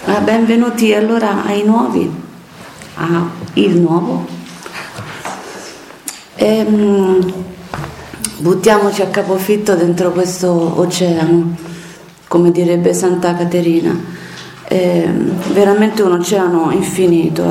Benvenuti allora ai nuovi, a il nuovo. Buttiamoci a capofitto dentro questo oceano, come direbbe Santa Caterina. Veramente un oceano infinito.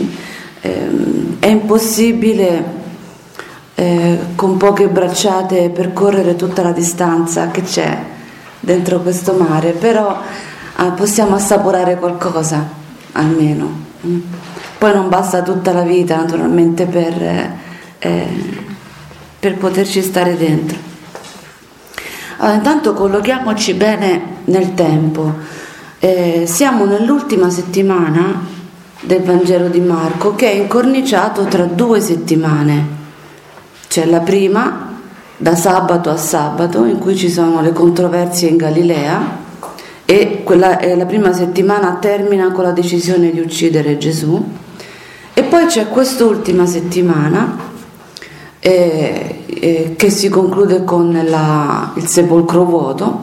È impossibile con poche bracciate percorrere tutta la distanza che c'è dentro questo mare, però possiamo assaporare qualcosa almeno. Poi non basta tutta la vita naturalmente per poterci stare dentro. Allora, intanto collochiamoci bene nel tempo. Siamo nell'ultima settimana del Vangelo di Marco, che è incorniciato tra 2 settimane. C'è la prima, da sabato a sabato, in cui ci sono le controversie in Galilea, e la prima settimana termina con la decisione di uccidere Gesù, e poi c'è quest'ultima settimana che si conclude con il sepolcro vuoto,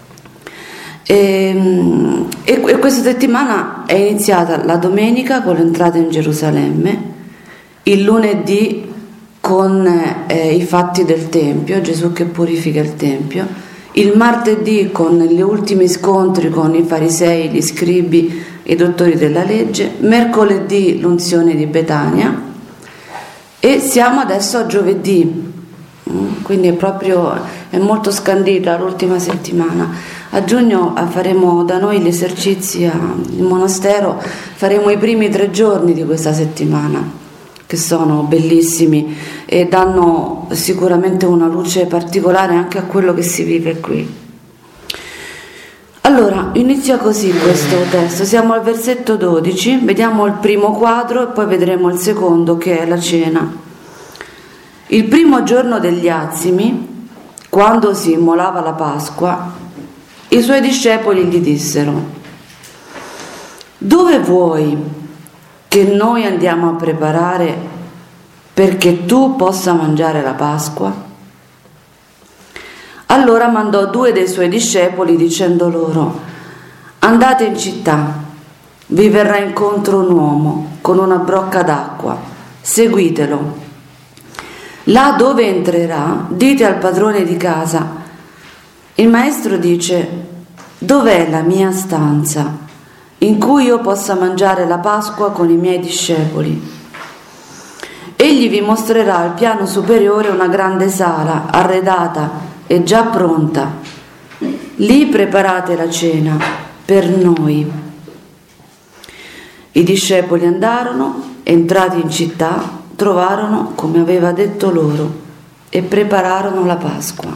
e questa settimana è iniziata la domenica con l'entrata in Gerusalemme, il lunedì con i fatti del Tempio, Gesù che purifica il Tempio, il martedì con gli ultimi scontri con i farisei, gli scribi e i dottori della legge, mercoledì l'unzione di Betania, e siamo adesso a giovedì, quindi è molto scandita l'ultima settimana. A giugno faremo da noi gli esercizi al monastero, faremo i primi 3 giorni di questa settimana, che sono bellissimi e danno sicuramente una luce particolare anche a quello che si vive qui. Allora, inizia così questo testo, siamo al versetto 12, vediamo il primo quadro e poi vedremo il secondo, che è la cena. Il primo giorno degli Azimi, quando si immolava la Pasqua, i suoi discepoli gli dissero: dove vuoi che noi andiamo a preparare perché tu possa mangiare la Pasqua? Allora mandò 2 dei suoi discepoli dicendo loro: andate in città, vi verrà incontro un uomo con una brocca d'acqua, seguitelo. Là dove entrerà, dite al padrone di casa: il maestro dice, dov'è la mia stanza in cui io possa mangiare la Pasqua con i miei discepoli? Egli vi mostrerà al piano superiore una grande sala arredata e già pronta. Lì preparate la cena per noi. I discepoli andarono, entrati in città, trovarono come aveva detto loro e prepararono la Pasqua.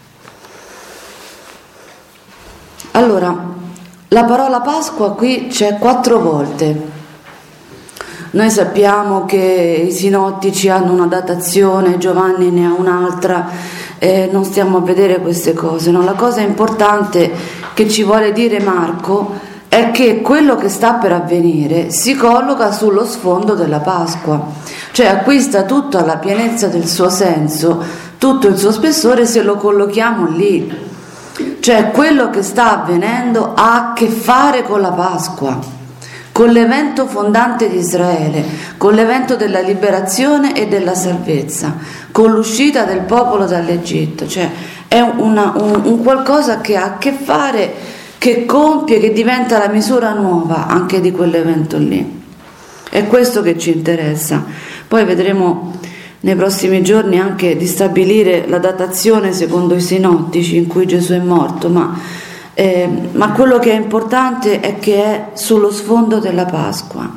Allora, la parola Pasqua qui c'è 4 volte. Noi sappiamo che i sinottici hanno una datazione, Giovanni ne ha un'altra, non stiamo a vedere queste cose, no? La cosa importante che ci vuole dire Marco è che quello che sta per avvenire si colloca sullo sfondo della Pasqua, cioè acquista tutta la pienezza del suo senso, tutto il suo spessore se lo collochiamo lì. Cioè quello che sta avvenendo ha a che fare con la Pasqua, con l'evento fondante di Israele, con l'evento della liberazione e della salvezza, con l'uscita del popolo dall'Egitto. Cioè è un qualcosa che ha a che fare, che compie, che diventa la misura nuova anche di quell'evento lì. È questo che ci interessa. Poi vedremo nei prossimi giorni anche di stabilire la datazione secondo i sinottici in cui Gesù è morto, ma quello che è importante è che è sullo sfondo della Pasqua.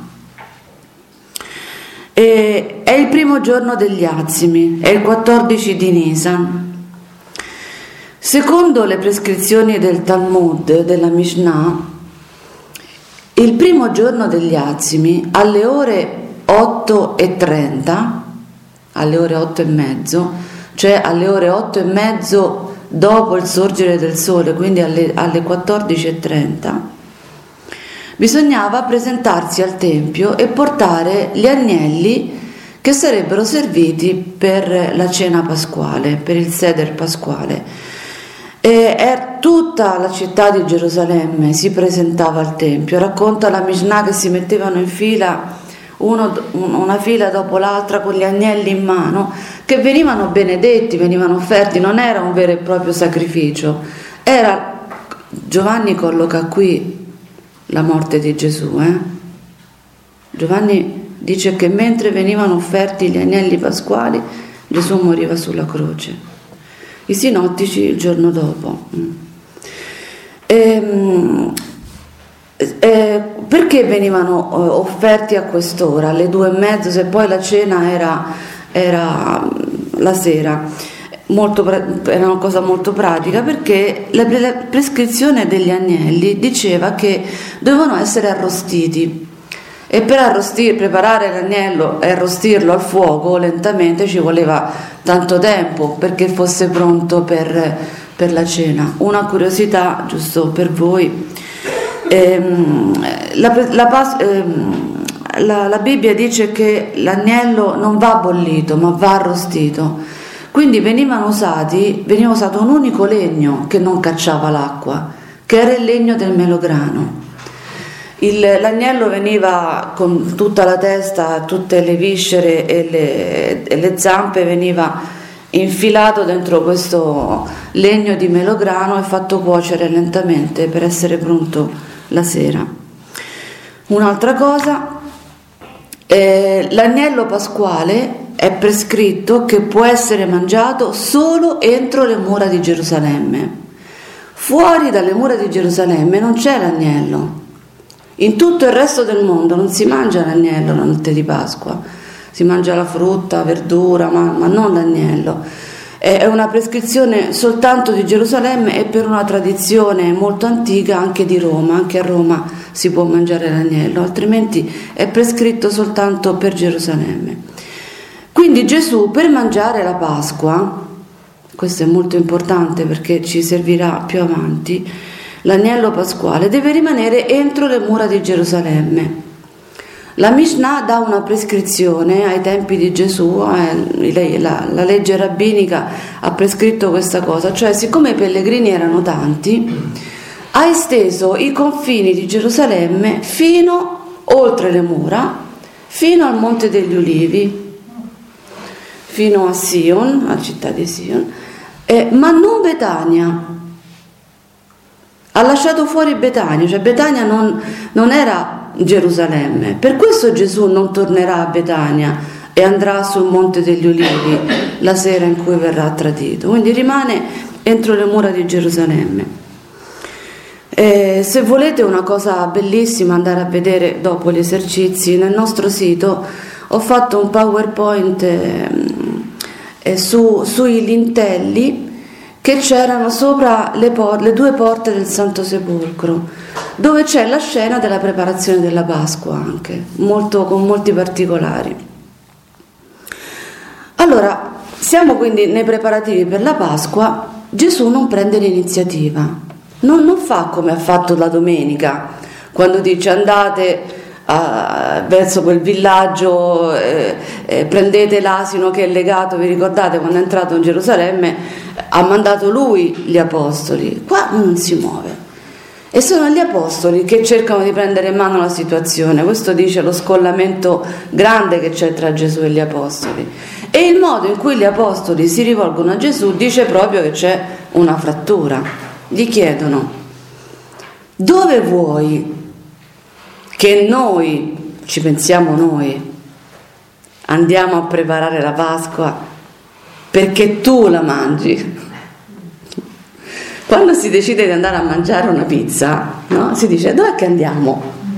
È il primo giorno degli Azimi, è il 14 di Nisan. Secondo le prescrizioni del Talmud, della Mishnah, il primo giorno degli Azimi alle ore 8:30, alle ore 8:30, cioè alle ore 8:30 dopo il sorgere del sole, quindi alle 14:30, bisognava presentarsi al Tempio e portare gli agnelli che sarebbero serviti per la cena pasquale, per il seder pasquale. E tutta la città di Gerusalemme si presentava al Tempio. Racconta la Mishnah che si mettevano in fila, una fila dopo l'altra, con gli agnelli in mano, che venivano benedetti, venivano offerti. Non era un vero e proprio sacrificio, Giovanni colloca qui la morte di Gesù. Giovanni dice che mentre venivano offerti gli agnelli pasquali, Gesù moriva sulla croce. I sinottici il giorno dopo. Perché venivano offerti a quest'ora, alle 2:30, se poi la cena era la sera? Era una cosa molto pratica, perché la prescrizione degli agnelli diceva che dovevano essere arrostiti, e per preparare l'agnello e arrostirlo al fuoco lentamente ci voleva tanto tempo perché fosse pronto per la cena. Una curiosità giusto per voi: la Bibbia dice che l'agnello non va bollito ma va arrostito, quindi veniva usato un unico legno che non cacciava l'acqua, che era il legno del melograno. L'agnello veniva con tutta la testa, tutte le viscere e le zampe, veniva infilato dentro questo legno di melograno e fatto cuocere lentamente per essere pronto la sera. Un'altra cosa, l'agnello pasquale è prescritto che può essere mangiato solo entro le mura di Gerusalemme. Fuori dalle mura di Gerusalemme non c'è l'agnello. In tutto il resto del mondo non si mangia l'agnello la notte di Pasqua, si mangia la frutta, verdura, ma non l'agnello. È una prescrizione soltanto di Gerusalemme e per una tradizione molto antica anche di Roma. Anche a Roma si può mangiare l'agnello, altrimenti è prescritto soltanto per Gerusalemme. Quindi Gesù, per mangiare la Pasqua, questo è molto importante perché ci servirà più avanti, l'agnello pasquale deve rimanere entro le mura di Gerusalemme. La Mishnah dà una prescrizione ai tempi di Gesù, la legge rabbinica ha prescritto questa cosa, cioè siccome i pellegrini erano tanti, ha esteso i confini di Gerusalemme fino oltre le mura, fino al Monte degli Ulivi, fino a Sion, alla città di Sion, ma non Betania. Ha lasciato fuori Betania, cioè Betania non era Gerusalemme. Per questo Gesù non tornerà a Betania e andrà sul Monte degli Ulivi la sera in cui verrà tradito. Quindi rimane entro le mura di Gerusalemme. Se volete una cosa bellissima, andare a vedere dopo gli esercizi, nel nostro sito ho fatto un PowerPoint sui lintelli che c'erano sopra le due porte del Santo Sepolcro, dove c'è la scena della preparazione della Pasqua anche, con molti particolari. Allora, siamo quindi nei preparativi per la Pasqua. Gesù non prende l'iniziativa, non fa come ha fatto la domenica, quando dice andate verso quel villaggio, prendete l'asino che è legato. Vi ricordate quando è entrato in Gerusalemme? Ha mandato lui gli apostoli. Qua non si muove, e sono gli apostoli che cercano di prendere in mano la situazione. Questo dice lo scollamento grande che c'è tra Gesù e gli apostoli, e il modo in cui gli apostoli si rivolgono a Gesù dice proprio che c'è una frattura. Gli chiedono: dove vuoi che noi, ci pensiamo noi, andiamo a preparare la Pasqua perché tu la mangi? Quando si decide di andare a mangiare una pizza, no? Si dice: dov'è che andiamo?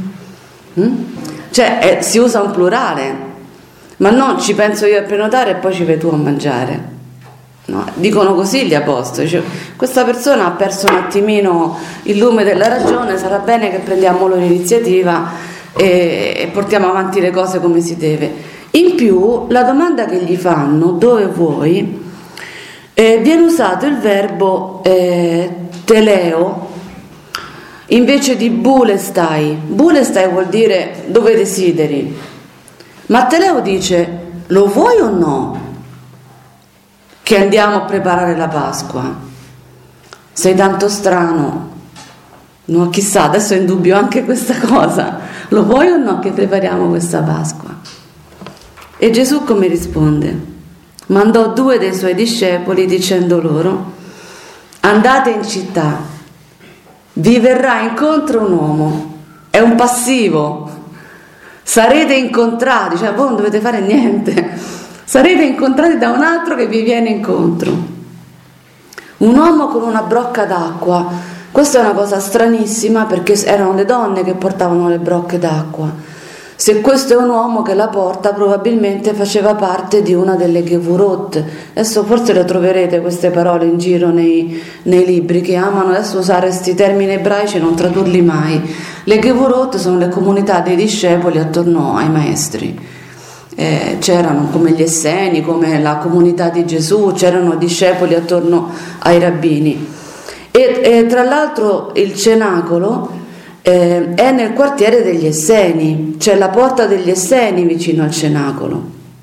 Cioè si usa un plurale, ma non ci penso io a prenotare e poi ci vai tu a mangiare. No? Dicono così gli apostoli, cioè, questa persona ha perso un attimino il lume della ragione, sarà bene che prendiamo l'iniziativa e portiamo avanti le cose come si deve. In più, la domanda che gli fanno, dove vuoi, viene usato il verbo teleo invece di bulestai. Bulestai vuol dire dove desideri, ma teleo dice: lo vuoi o no che andiamo a preparare la Pasqua? sei tanto strano. No, chissà, adesso è in dubbio anche questa cosa. Lo vuoi o no che prepariamo questa Pasqua? E Gesù come risponde? Mandò 2 dei suoi discepoli dicendo loro: andate in città, vi verrà incontro un uomo, è un passivo, sarete incontrati, cioè voi non dovete fare niente, sarete incontrati da un altro che vi viene incontro, un uomo con una brocca d'acqua. Questa è una cosa stranissima, perché erano le donne che portavano le brocche d'acqua. Se questo è un uomo che la porta, probabilmente faceva parte di una delle Gevurot. Adesso forse le troverete queste parole in giro nei libri, che amano adesso usare questi termini ebraici e non tradurli mai. Le Gevurot sono le comunità dei discepoli attorno ai maestri. C'erano come gli Esseni, come la comunità di Gesù, c'erano discepoli attorno ai rabbini. E tra l'altro il cenacolo è nel quartiere degli Esseni, c'è la porta degli Esseni vicino al cenacolo.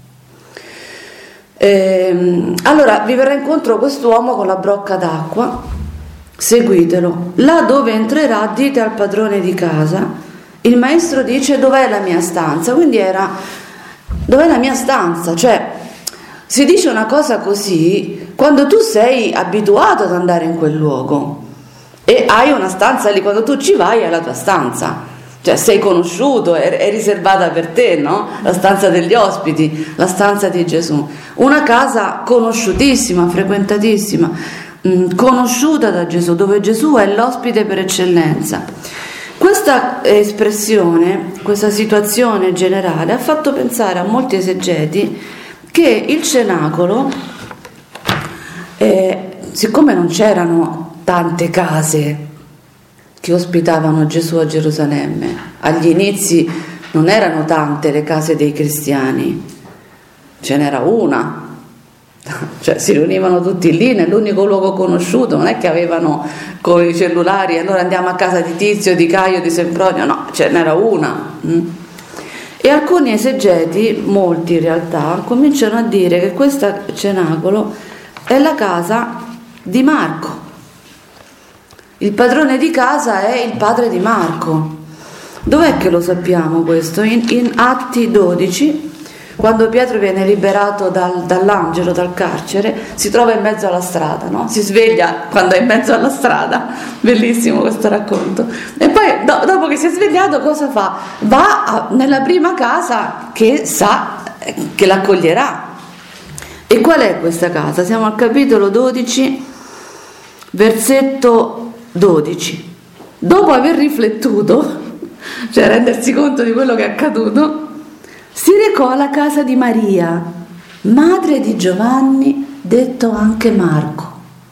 Allora vi verrà incontro quest'uomo con la brocca d'acqua, seguitelo. Là dove entrerà dite al padrone di casa, il maestro dice: dov'è la mia stanza? Quindi era: dov'è la mia stanza? Cioè si dice una cosa così quando tu sei abituato ad andare in quel luogo e hai una stanza lì, quando tu ci vai è la tua stanza, cioè sei conosciuto, è riservata per te, no? La stanza degli ospiti, la stanza di Gesù, una casa conosciutissima, frequentatissima, conosciuta da Gesù, dove Gesù è l'ospite per eccellenza. Questa espressione, questa situazione generale ha fatto pensare a molti esegeti che il cenacolo, siccome non c'erano tante case che ospitavano Gesù a Gerusalemme, agli inizi non erano tante le case dei cristiani, ce n'era una, cioè si riunivano tutti lì nell'unico luogo conosciuto, non è che avevano con i cellulari allora andiamo a casa di Tizio, di Caio, di Sempronio, no, ce n'era una. E alcuni esegeti, molti in realtà, cominciano a dire che questo cenacolo è la casa di Marco. Il padrone di casa è il padre di Marco. Dov'è che lo sappiamo questo? In Atti 12, quando Pietro viene liberato dall'angelo, dal carcere, si trova in mezzo alla strada, no? Si sveglia quando è in mezzo alla strada, bellissimo questo racconto. E poi dopo che si è svegliato cosa fa? Va nella prima casa che sa che l'accoglierà. E qual è questa casa? Siamo al capitolo 12, versetto 12. Dopo aver riflettuto, cioè rendersi conto di quello che è accaduto, si recò alla casa di Maria, madre di Giovanni, detto anche Marco,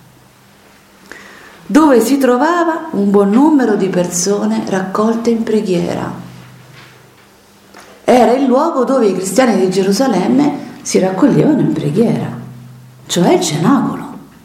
dove si trovava un buon numero di persone raccolte in preghiera. Era il luogo dove i cristiani di Gerusalemme si raccoglievano in preghiera, cioè il cenacolo.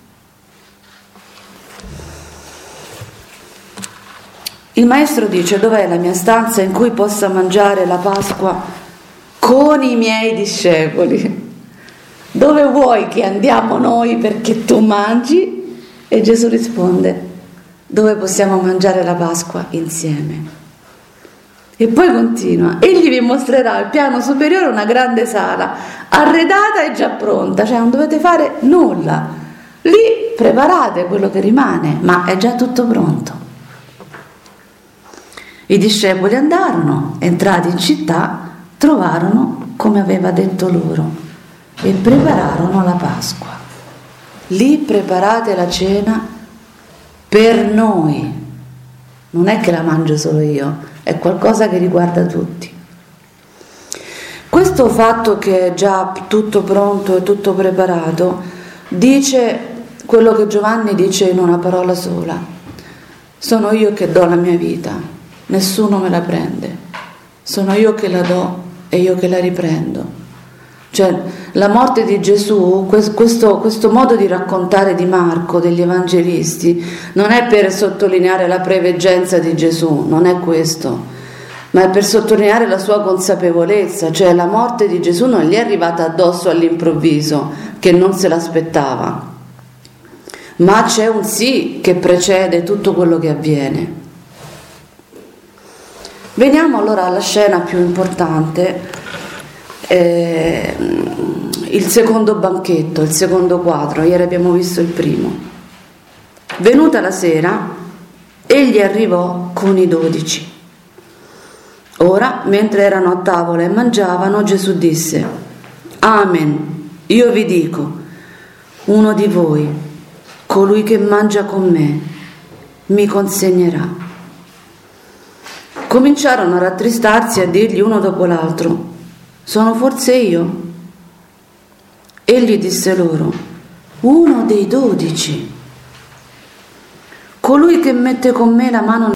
Il maestro dice: dov'è la mia stanza in cui possa mangiare la Pasqua con i miei discepoli? Dove vuoi che andiamo noi perché tu mangi? E Gesù risponde: dove possiamo mangiare la Pasqua insieme. E poi continua: egli vi mostrerà al piano superiore una grande sala arredata e già pronta, cioè non dovete fare nulla, lì preparate quello che rimane, ma è già tutto pronto. I discepoli andarono, entrati in città, trovarono come aveva detto loro e prepararono la Pasqua. Lì preparate la cena per noi, non è che la mangio solo io, è qualcosa che riguarda tutti. Questo fatto che è già tutto pronto e tutto preparato dice quello che Giovanni dice in una parola sola: sono io che do la mia vita, nessuno me la prende, sono io che la do e io che la riprendo. Cioè la morte di Gesù, questo modo di raccontare di Marco, degli evangelisti, non è per sottolineare la preveggenza di Gesù, non è questo, ma è per sottolineare la sua consapevolezza, cioè la morte di Gesù non gli è arrivata addosso all'improvviso, che non se l'aspettava. ma c'è un sì che precede tutto quello che avviene. Veniamo allora alla scena più importante, il secondo banchetto, il secondo quadro. Ieri abbiamo visto il primo. Venuta la sera, egli arrivò con i 12. Ora, mentre erano a tavola e mangiavano, Gesù disse: Amen, io vi dico, uno di voi, colui che mangia con me, mi consegnerà. Cominciarono a rattristarsi e a dirgli uno dopo l'altro: sono forse io? Egli disse loro: uno dei 12, colui che mette con me la mano